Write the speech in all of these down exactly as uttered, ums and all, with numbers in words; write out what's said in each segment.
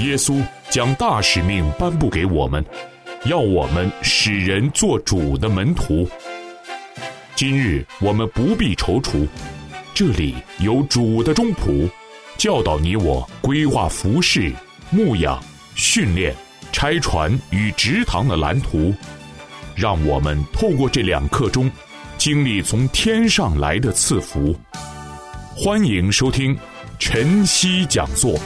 耶稣将大使命颁布给我们，要我们使人做主的门徒。今日我们不必踌躇，这里有主的中仆，教导你我规划服事、牧养、训练、拆船与植堂的蓝图，让我们透过这两刻钟，经历从天上来的赐福。欢迎收听晨曦讲座。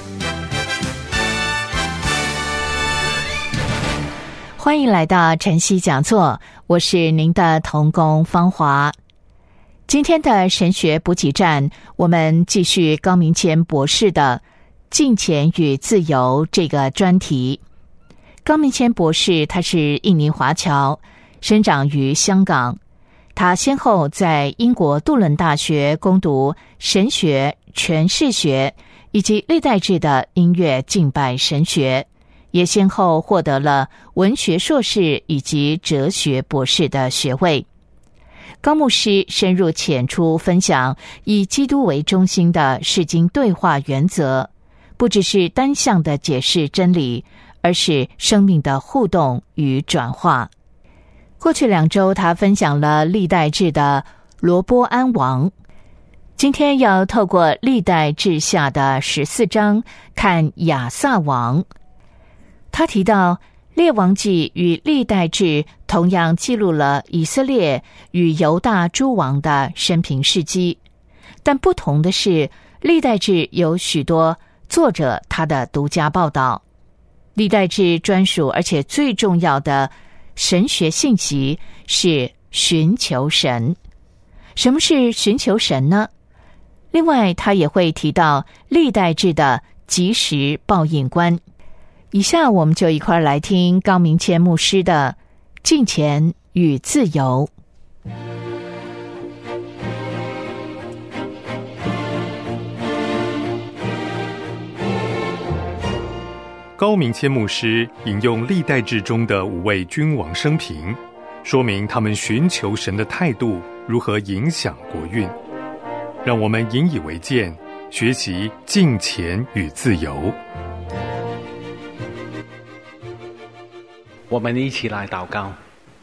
欢迎来到晨曦讲座，我是您的同工芳华。今天的神学补给站，我们继续高明谦博士的金钱与自由这个专题。高明谦博士他是印尼华侨，生长于香港。他先后在英国杜伦大学攻读神学、诠释学以及历代志的音乐敬拜神学，也先后获得了文学硕士以及哲学博士的学位。高牧师深入浅出分享以基督为中心的释经对话原则，不只是单向的解释真理，而是生命的互动与转化。过去两周他分享了历代志的罗波安王，今天要透过历代志下的十四章看亚萨王。他提到列王记与历代志同样记录了以色列与犹大诸王的生平事迹，但不同的是，历代志有许多作者他的独家报道。历代志专属而且最重要的神学信息是寻求神。什么是寻求神呢？另外他也会提到历代志的即时报应观。以下我们就一块来听高明谦牧师的金钱与自由。 高明谦牧师引用历代志中的五位君王生平，说明他们寻求神的态度如何影响国运，让我们引以为鉴，学习金钱与自由。 我们一起来祷告。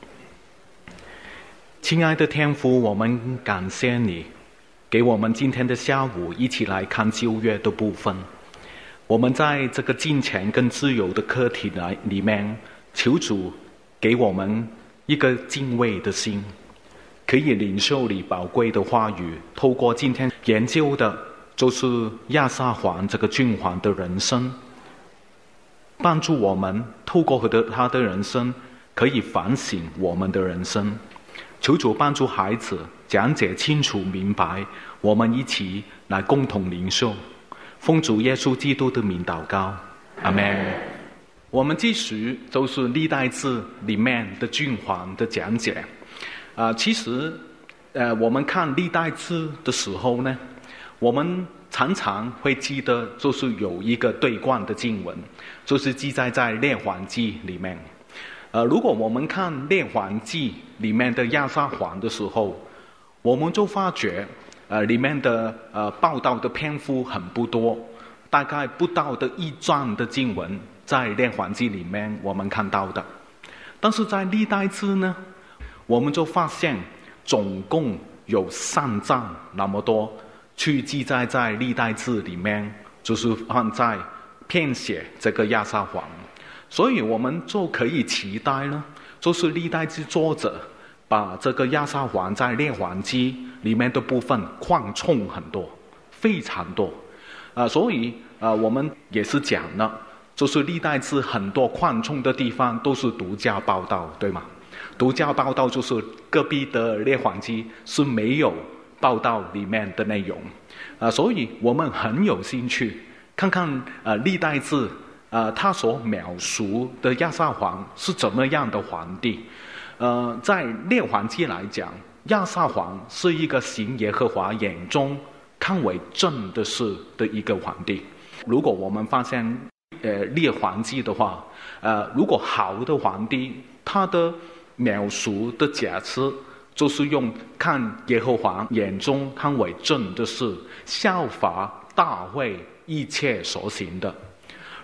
亲爱的天父，我们感谢你给我们今天的下午一起来看旧约的部分。我们在这个金钱跟自由的课题里面，求主给我们一个敬畏的心，可以领受你宝贵的话语。透过今天研究的就是亚撒黄这个君王的人生，帮助我们透过他的人生可以反省我们的人生。求主帮助孩子讲解清楚明白，我们一起来共同领受。奉主耶稣基督的名祷告，阿们。我们继续就是历代志里面的君王的讲解。啊、呃，其实，呃，我们看历代志的时候呢，我们常常会记得，就是有一个对冠的经文，就是记载在列王记里面。呃，如果我们看列王记里面的亚撒黄的时候，我们就发觉。呃，里面的呃报道的篇幅很不多，大概不到的一章的经文在列王记里面我们看到的，但是在历代志呢，我们就发现总共有三章那么多，去记载在历代志里面，就是放在编写这个亚撒黄，所以我们就可以期待呢，就是历代志作者把这个亚撒黄在列王记里面的部分扩充很多，非常多，啊、呃，所以啊、呃，我们也是讲了，就是历代志很多扩充的地方都是独家报道，对吗？独家报道就是隔壁的列王记是没有报道里面的内容，啊、呃，所以我们很有兴趣看看呃历代志呃他所描述的亚撒黄是怎么样的皇帝。呃，在列王记来讲，亚撒黄是一个行耶和华眼中看为正的事的一个皇帝。如果我们发现呃列王记的话，呃，如果好的皇帝，他的描述的假设就是用看耶和华眼中看为正的事，效法大卫一切所行的。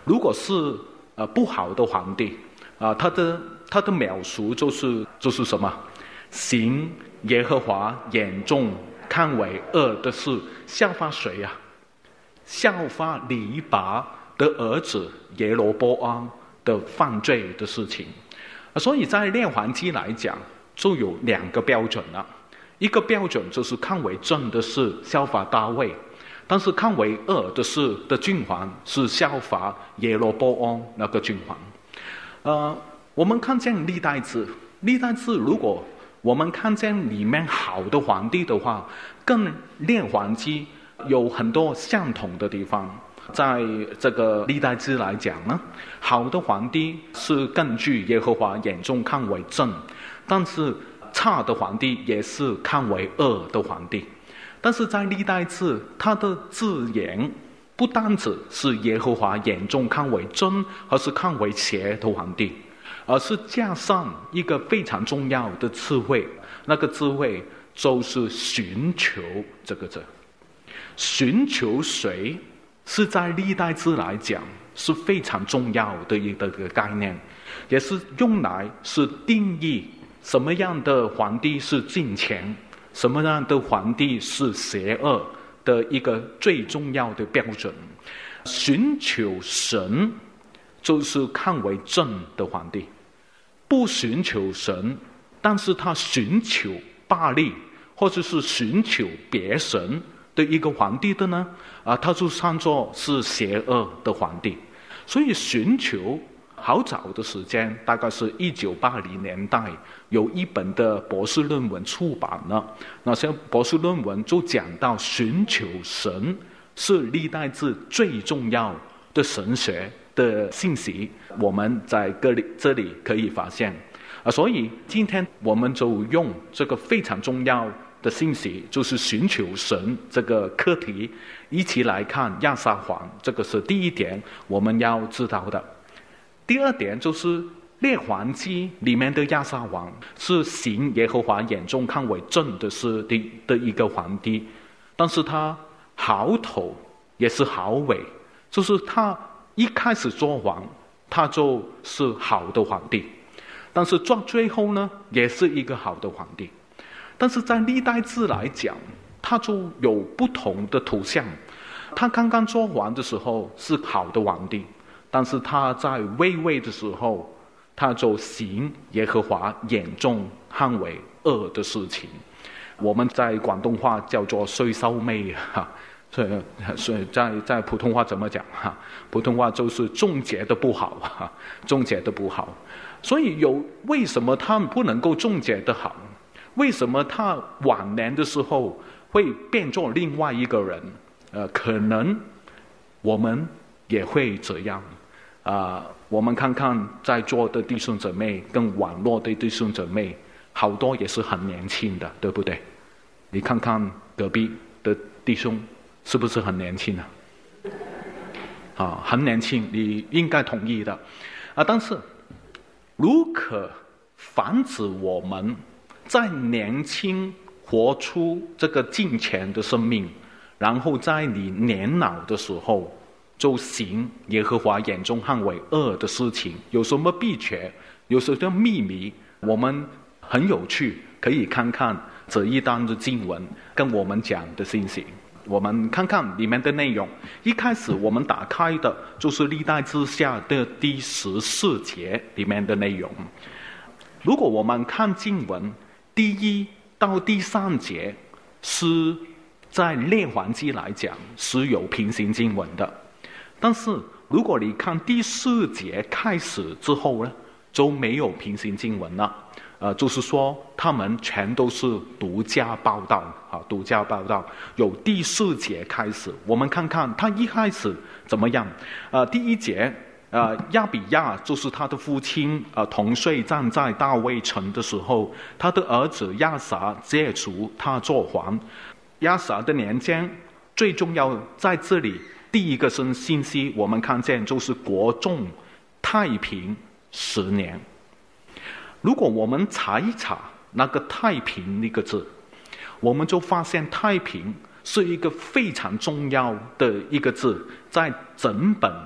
如果是呃不好的皇帝啊、呃，他的他的描述就是就是什么？行耶和华眼中看为恶的事，效法谁啊？效法尼拔的儿子耶罗波安的犯罪的事情。所以在列王纪来讲，就有两个标准了。一个标准就是看为正的事，效法大卫。但是看为恶的事的君王是效法耶罗波安那个君王。呃，我们看见历代志，历代志如果我们看见里面好的皇帝的话，跟列王纪有很多相同的地方。在这个历代志来讲呢，好的皇帝是根据耶和华眼中看为正，但是差的皇帝也是看为恶的皇帝。但是在历代志，它的字眼不单只是耶和华眼中看为正，而是看为邪的皇帝，而是加上一个非常重要的词汇，那个词汇就是寻求这个字。寻求谁是在历代志来讲是非常重要的一个概念，也是用来是定义什么样的皇帝是敬虔，什么样的皇帝是邪恶的一个最重要的标准。寻求神就是看为正的皇帝，不寻求神，但是他寻求巴力或者是寻求别神的一个皇帝的呢，啊，他就算作是邪恶的皇帝。所以寻求好早的时间，大概是一九八零年代，有一本的博士论文出版了。那些博士论文就讲到寻求神是历代志最重要的神学的信息，我们在这里这里可以发现啊。所以今天我们就用这个非常重要的信息，就是寻求神这个课题，一起来看亚撒王。这个是第一点我们要知道的。第二点就是列王纪里面的亚撒王是行耶和华眼中看为正的事的的一个皇帝，但是他好头也是好尾，就是他一开始做王他就是好的皇帝，但是到最后呢也是一个好的皇帝。但是在历代志来讲，他就有不同的图像。他刚刚做王的时候是好的皇帝，但是他在位位的时候，他就行耶和华眼中看为恶的事情。我们在广东话叫做衰收尾哈，所以所以在在普通话怎么讲哈？普通话就是终结的不好哈，终结的不好。所以有为什么他们不能够终结的好？为什么他晚年的时候会变作另外一个人？呃，可能我们也会这样。啊、呃，我们看看在座的弟兄姊妹跟网络的弟兄姊妹，好多也是很年轻的，对不对？你看看隔壁的弟兄是不是很年轻啊？啊，很年轻，你应该同意的。啊，但是如可防止我们在年轻活出这个敬虔的生命，然后在你年老的时候就行耶和华眼中看为恶的事情，有什么秘诀，有什么秘密？我们很有趣，可以看看这一段的经文跟我们讲的信息。我们看看里面的内容。一开始我们打开的就是历代志下的第十四节里面的内容。如果我们看经文第一到第三节，是在列王纪来讲是有平行经文的，但是如果你看第四节开始之后呢，就没有平行经文了。呃，就是说他们全都是独家报道啊，独家报道。有第四节开始，我们看看他一开始怎么样。呃，第一节。呃，亚比亚就是他的父亲，呃，同睡站在大卫城的时候，他的儿子亚撒接触他做王。亚撒的年间最重要在这里，第一个信信息我们看见就是国中太平十年。如果我们查一查那个太平那个字，我们就发现太平是一个非常重要的一个字，在整本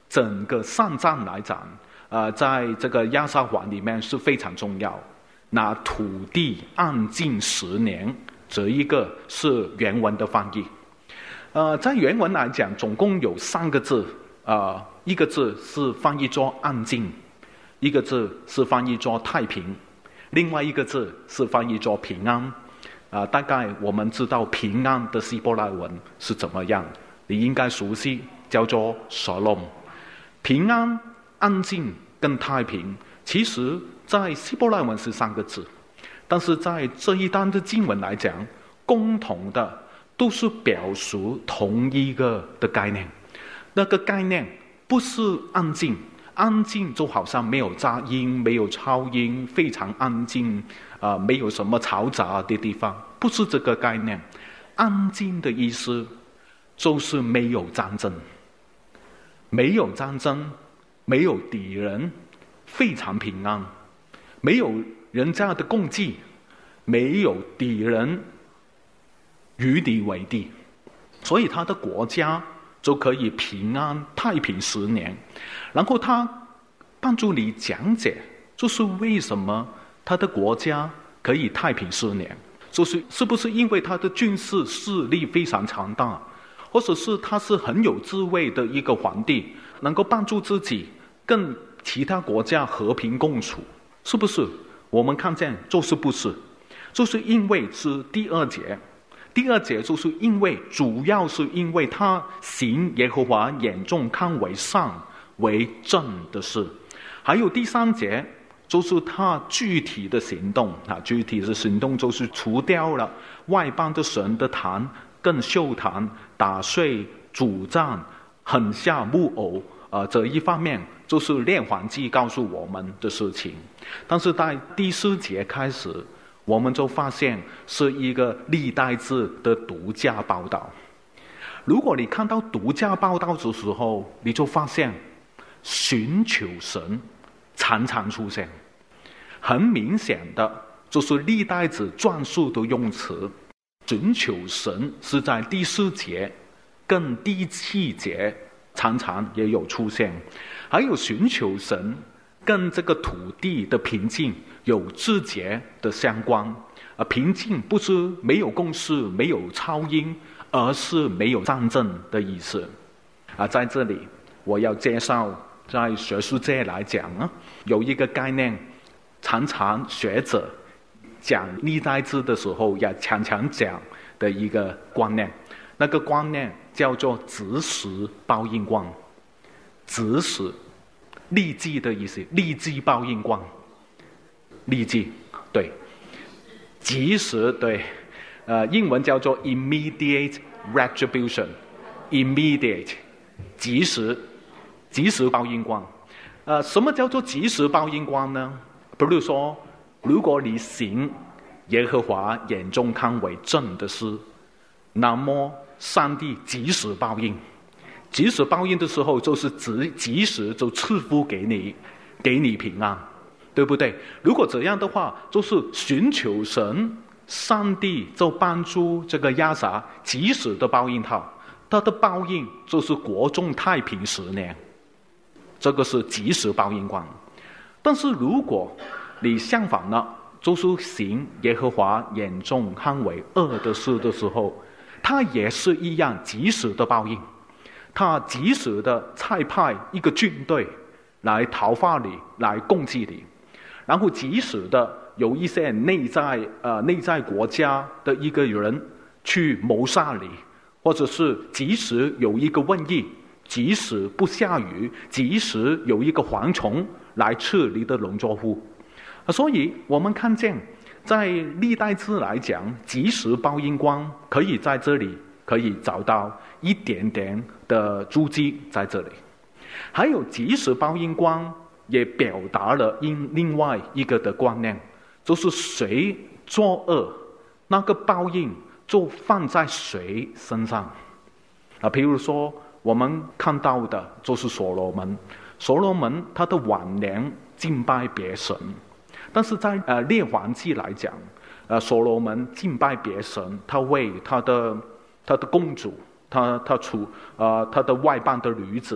整个上战来讲，呃，在这个亚撒王里面是非常重要。那土地安静十年，这一个是原文的翻译。呃，在原文来讲，总共有三个字，呃，一个字是翻译作安静，一个字是翻译作太平，另外一个字是翻译作平安。啊、呃，大概我们知道平安的希伯来文是怎么样，你应该熟悉，叫做 Shalom。平安、安静跟太平，其实在希伯来文是三个字，但是在这一段的经文来讲，共同的都是表述同一个的概念。那个概念不是安静，安静就好像没有杂音，没有噪音，非常安静，啊、呃，没有什么嘈杂的地方，不是这个概念。安静的意思就是没有战争，没有战争，没有敌人，非常平安，没有人家的攻击，没有敌人与你为敌，所以他的国家就可以平安太平十年。然后他帮助你讲解，就是为什么他的国家可以太平十年，就是是不是因为他的军事势力非常强大，或者是他是很有智慧的一个皇帝，能够帮助自己跟其他国家和平共处，是不是？我们看见就是不是，就是因为是第二节，第二节就是因为主要是因为他行耶和华眼中看为善为正的事，还有第三节就是他具体的行动啊，具体的行动就是除掉了外邦的神的坛跟秀坛，打碎主杖，狠下木偶，呃，这一方面就是列王纪告诉我们的事情。但是在第四节开始，我们就发现是一个历代志的独家报道。如果你看到独家报道的时候，你就发现寻求神常常出现，很明显的就是历代志转述的用词。寻求神是在第四节跟第七节常常也有出现，还有寻求神跟这个土地的平静有直接的相关。啊，平静不是没有共识，没有噪音，而是没有战争的意思。啊，在这里我要介绍，在学术界来讲呢，有一个概念，常常学者讲历代志的时候也常常讲的一个观念，那个观念叫做即时报应观。即时，立即的意思，立即报应观，立即，对，即时，对，呃，英文叫做 immediate retribution，immediate， 即时，即时报应观。呃，什么叫做即时报应观呢？比如说，如果你行耶和华眼中看为正的事，那么上帝即时报应。即时报应的时候，就是即即时就赐福给你，给你平安，对不对？如果这样的话，就是寻求神，上帝就帮助这个亚撒即时的报应他，他的报应就是国中太平十年，这个是即时报应观。但是如果你相反了，就是行耶和华眼中看为恶的事的时候，他也是一样即时的报应。他及时的差派一个军队来讨伐你，来攻击你，然后及时的有一些内在呃内在国家的一个人去谋杀你，或者是及时有一个瘟疫，即使不下雨，即使有一个蝗虫来吃你的农作物。所以我们看见在历代志来讲，即时报应观可以在这里可以找到一点点的足迹在这里。还有即时报应观也表达了另外一个的观念，就是谁作恶，那个报应就放在谁身上啊。比如说我们看到的就是所罗门，所罗门他的晚年敬拜别神，但是在呃列王纪来讲，呃所罗门敬拜别神，他为他的他的公主，他他处呃他的外邦的女子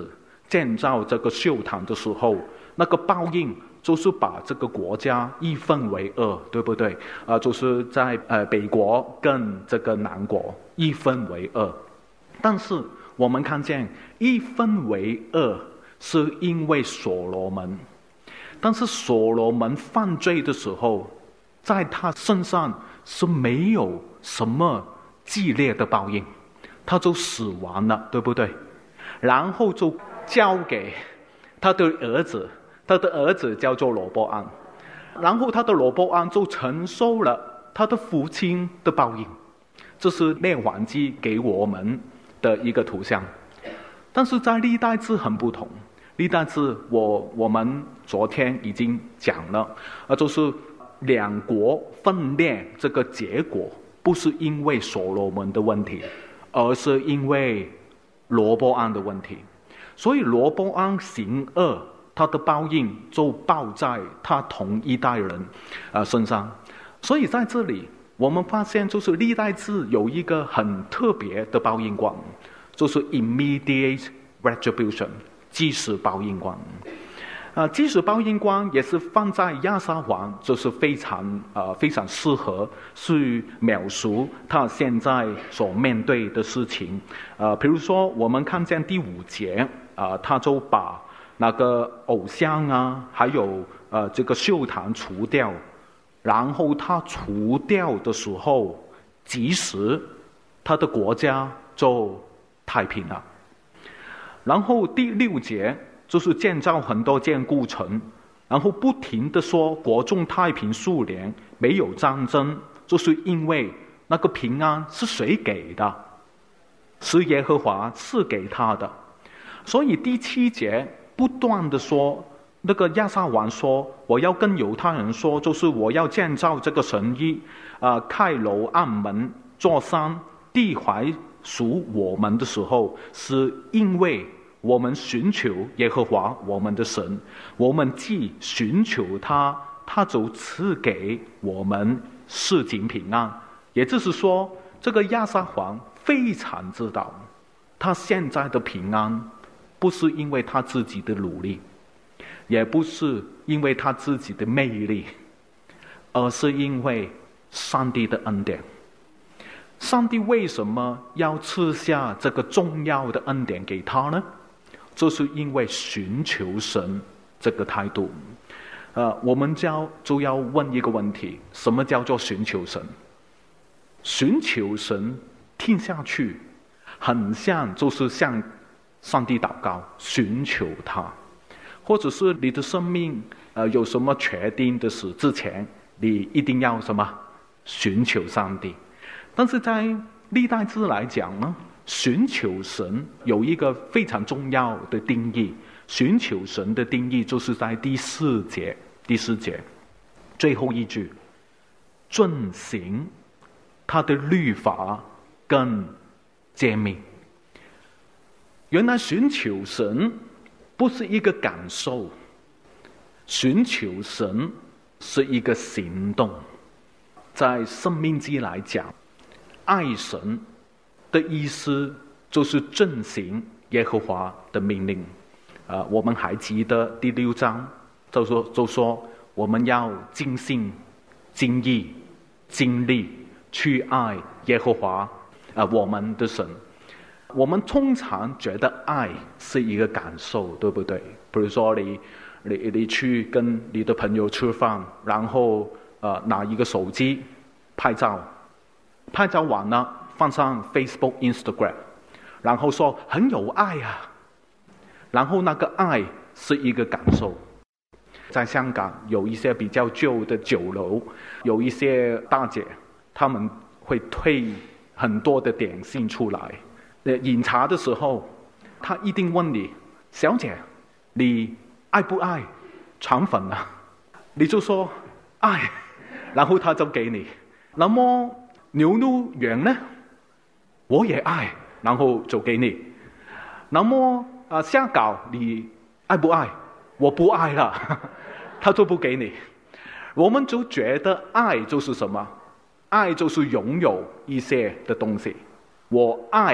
建造这个秀堂的时候，那个报应就是把这个国家一分为二，对不对？啊、呃，就是在呃北国跟这个南国一分为二。但是我们看见一分为二是因为所罗门，但是所罗门犯罪的时候，在他身上是没有什么激烈的报应，他就死亡了，对不对？然后就交给他的儿子，他的儿子叫做罗波安，然后他的罗波安就承受了他的父亲的报应。这是列王纪给我们的一个图像。但是在历代志很不同，历代志我我们昨天已经讲了，呃，就是两国分裂这个结果不是因为所罗门的问题，而是因为罗波安的问题。所以罗波安行恶，他的报应就报在他同一代人呃身上。所以在这里我们发现，就是历代志有一个很特别的报应观，就是 immediate retribution， 即时报应观。呃，即时报应观也是放在亚撒王，就是非常呃非常适合去描述他现在所面对的事情。呃，比如说我们看见第五节，啊、呃，他就把那个偶像啊，还有呃这个秀坛除掉，然后他除掉的时候，即时他的国家就太平了。然后第六节就是建造很多坚固城，然后不停的说国中太平数年，没有战争，就是因为那个平安是谁给的？是耶和华赐给他的。所以第七节不断的说，那个亚撒王说，我要跟犹太人说，就是我要建造这个城邑，啊、呃，开楼按门，座山，地怀属我们的时候，是因为我们寻求耶和华我们的神，我们既寻求他，他就赐给我们世景平安。也就是说，这个亚撒王非常知道，他现在的平安不是因为他自己的努力，也不是因为他自己的魅力，而是因为上帝的恩典。上帝为什么要赐下这个重要的恩典给他呢？就是因为寻求神这个态度。呃，我们就要就要问一个问题：什么叫做寻求神？寻求神听下去，很像就是向上帝祷告，寻求他，或者是你的生命呃有什么确定的事之前，你一定要什么寻求上帝。但是在历代志来讲呢，寻求神有一个非常重要的定义。寻求神的定义就是在第四节，第四节最后一句，遵行他的律法跟诫命。原来寻求神不是一个感受，寻求神是一个行动。在申命记来讲，爱神的意思就是遵行耶和华的命令。呃，我们还记得第六章就说就说我们要尽心、尽意、尽力去爱耶和华，呃，我们的神。我们通常觉得爱是一个感受，对不对？比如说你你你去跟你的朋友吃饭，然后呃拿一个手机拍照，拍照完了放上 Facebook、Instagram， 然后说很有爱啊，然后那个爱是一个感受。在香港有一些比较旧的酒楼，有一些大姐他们会推很多的点心出来，饮茶的时候他一定问你，小姐你爱不爱肠粉啊？你就说爱，然后他就给你。那么牛肉圆呢？我也爱，然后就给你。那么啊，虾饺你爱不爱？我不爱了，他就不给你。我们就觉得爱就是什么？爱就是拥有一些的东西。我爱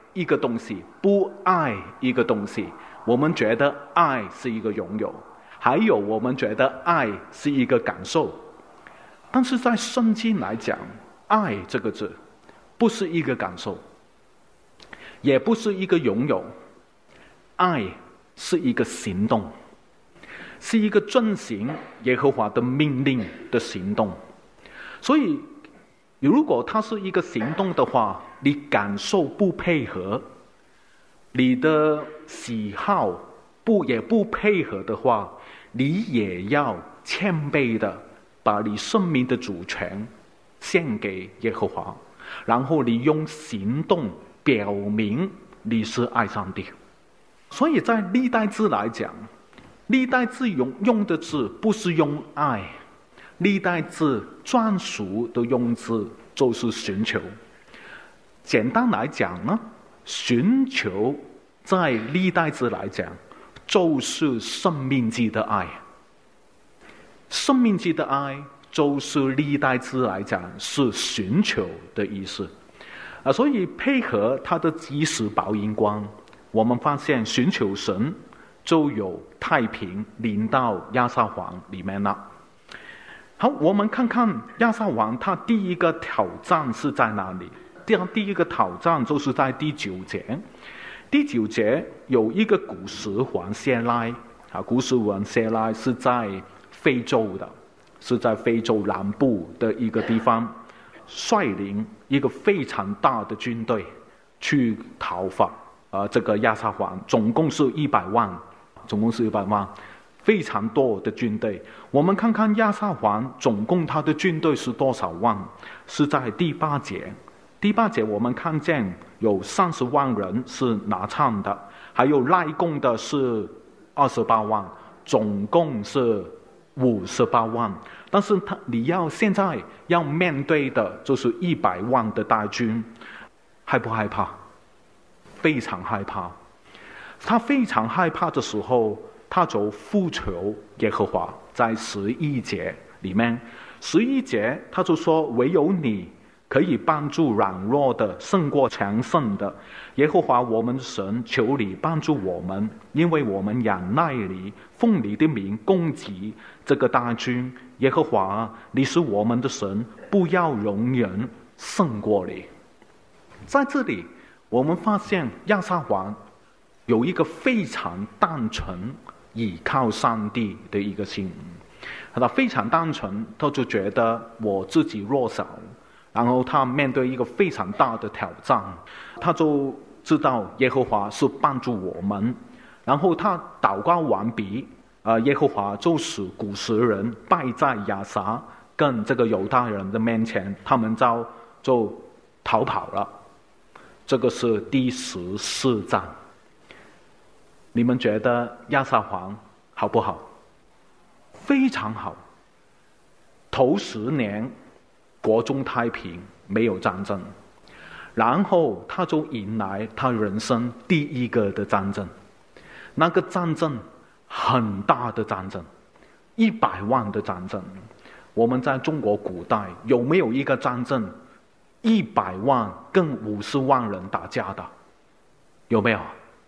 一个东西，不爱一个东西，我们觉得爱是一个拥有，还有我们觉得爱是一个感受。但是在圣经来讲，爱这个字不是一个感受，也不是一个拥有，爱是一个行动，是一个遵行耶和华的命令的行动。所以如果它是一个行动的话，你感受不配合，你的喜好不也不配合的话，你也要谦卑的把你生命的主权献给耶和华，然后你用行动表明你是爱上帝。所以在历代志来讲，历代志用用的字不是用爱，历代志专属的用字就是寻求。简单来讲呢，寻求在历代志来讲就是生命记的爱，生命记的爱就是历代志来讲是寻求的意思啊。所以配合他的及时报应光，我们发现寻求神就有太平临到亚撒王里面了。好，我们看看亚撒王他第一个挑战是在哪里。第第一个挑战就是在第九节。第九节有一个古时王谢拉啊，古时王谢拉是在非洲的，是在非洲南部的一个地方，率领一个非常大的军队去讨伐呃这个亚撒王，总共是一百万，总共是一百万。非常多的军队。我们看看亚撒王总共他的军队是多少万，是在第八节。第八节我们看见有三十万人是拿唱的，还有赖贡的是二十八万，总共是五十八万。但是他你要现在要面对的就是一百万的大军，害不害怕？非常害怕。他非常害怕的时候，他就呼求耶和华。在十一节里面，十一节他就说，唯有你可以帮助软弱的胜过强盛的，耶和华我们神，求你帮助我们，因为我们仰赖你，奉你的名攻击这个大军。耶和华你是我们的神，不要容人胜过你。在这里我们发现亚撒王有一个非常单纯倚靠上帝的一个心，他非常单纯，他就觉得我自己弱小，然后他面对一个非常大的挑战，他就知道耶和华是帮助我们，然后他祷告完毕，呃，耶和华就使古时人败在亚撒跟这个犹大人的面前，他们就就逃跑了。这个是第十四章。你们觉得亚撒王好不好？非常好。头十年国中太平，没有战争，然后他就迎来他人生第一个的战争。那个战争很大的战争，一百万的战争。我们在中国古代有没有一个战争一百万跟五十万人打架的？有没有？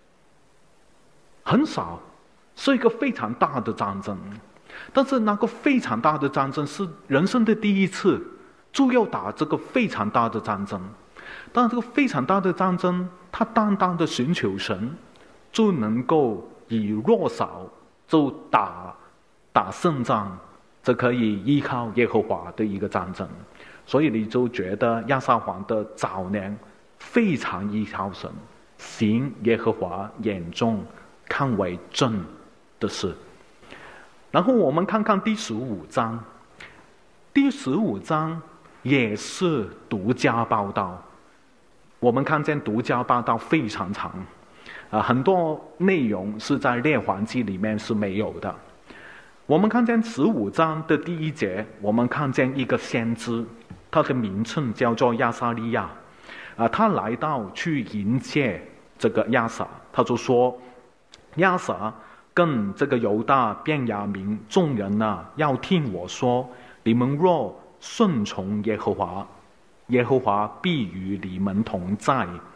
很少，是一个非常大的战争。但是那个非常大的战争是人生的第一次，就要打这个非常大的战争。但这个非常大的战争，他单单的寻求神，就能够以弱小就打打胜仗，这可以依靠耶和华的一个战争。所以你就觉得亚撒王的早年非常依靠神，行耶和华眼中看为正的事。然后我们看看第十五章，第十五章也是独家报道。我们看见独家报道非常长，啊，很多内容是在列王记里面是没有的。我们看见十五章的第一节，我们看见一个先知，他的名称叫做亚撒利亚，啊，他来到去迎接这个亚撒，他就说，亚撒跟这个犹大便雅悯众人啊，要听我说，你们若顺从耶和华，耶和华必与你们同在，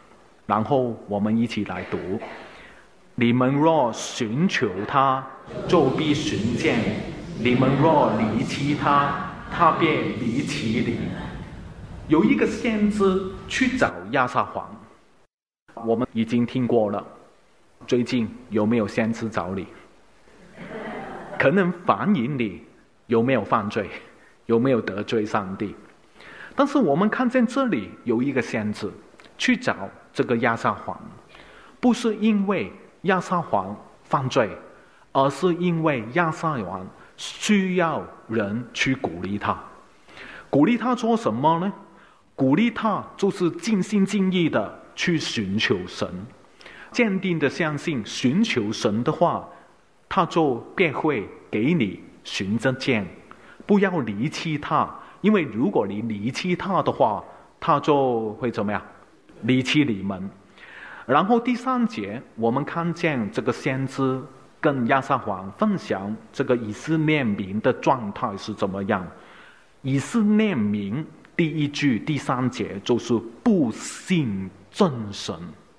然后我们一起来读：你们若寻求他，就必寻见；你们若离弃他，他便离弃你。有一个先知去找亚撒黄，我们已经听过了。最近有没有先知找你？可能反映你有没有犯罪，有没有得罪上帝。但是我们看见这里有一个先知去找这个亚撒黄，不是因为亚撒黄犯罪，而是因为亚撒黄需要人去鼓励他。鼓励他做什么呢？鼓励他就是尽心尽意的去寻求神，坚定的相信寻求神的话，他就便会给你寻着见。不要离弃他，因为如果你离弃他的话，他就会怎么样？离弃你们。然后第三节我们看见这个先知跟亚撒黄分享这个以色列民的状态是怎么样。以色列民第一句第三节就是不信真神，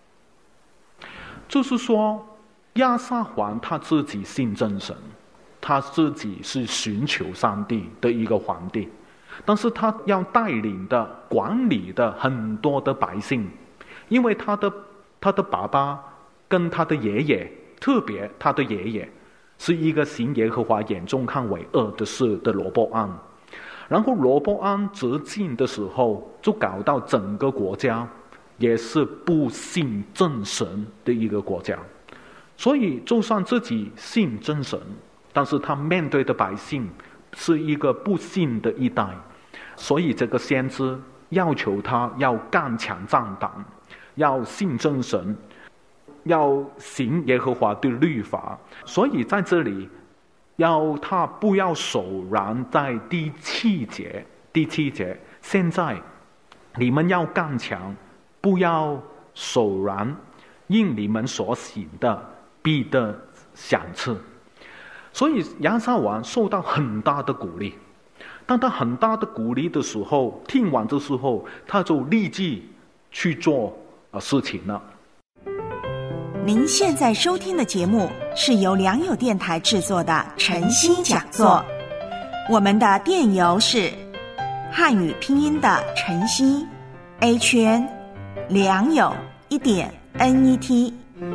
就是说亚撒黄他自己信真神，他自己是寻求上帝的一个皇帝，但是他要带领的管理的很多的百姓，因为他的他的爸爸跟他的爷爷，特别他的爷爷是一个行耶和华眼中看为恶的事的罗波安，然后罗波安执政的时候就搞到整个国家也是不信真神的一个国家，所以就算自己信真神，但是他面对的百姓是一个不信的一代，所以这个先知要求他要刚强壮胆，要信真神，要行耶和华的律法。所以在这里要他不要手软，在第七节第七节现在你们要刚强，不要手软，因你们所行的必得赏赐。所以亚撒黄受到很大的鼓励，当他很大的鼓励的时候，听完的时候他就立即去做事情了。 您现在收听的节目是由良友电台制作的晨星讲座，我们的电邮是汉语拼音的晨星 H N 良友一点 N E T，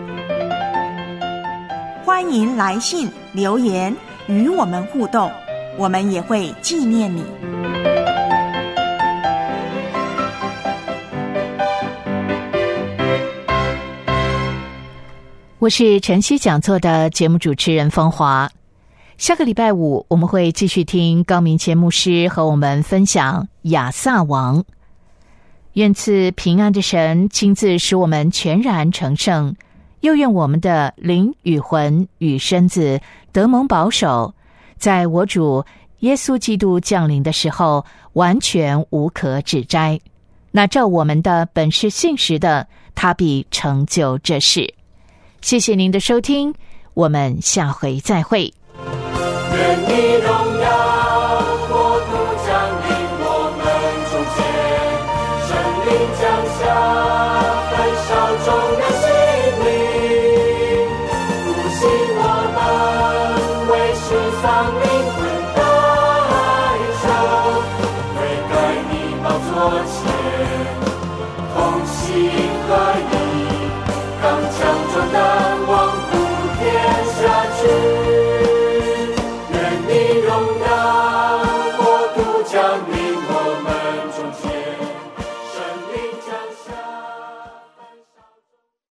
欢迎来信留言与我们互动，我们也会纪念你。 我是晨曦讲座的节目主持人芳华。下个礼拜五我们会继续听高明谦牧师和我们分享亚撒王。愿赐平安的神亲自使我们全然成圣，又愿我们的灵与魂与身子得蒙保守，在我主耶稣基督降临的时候完全无可指摘。那照我们的本是信实的，他必成就这事。谢谢您的收听，我们下回再会。 愿你荣耀国度降临我们中间，圣灵降下焚烧中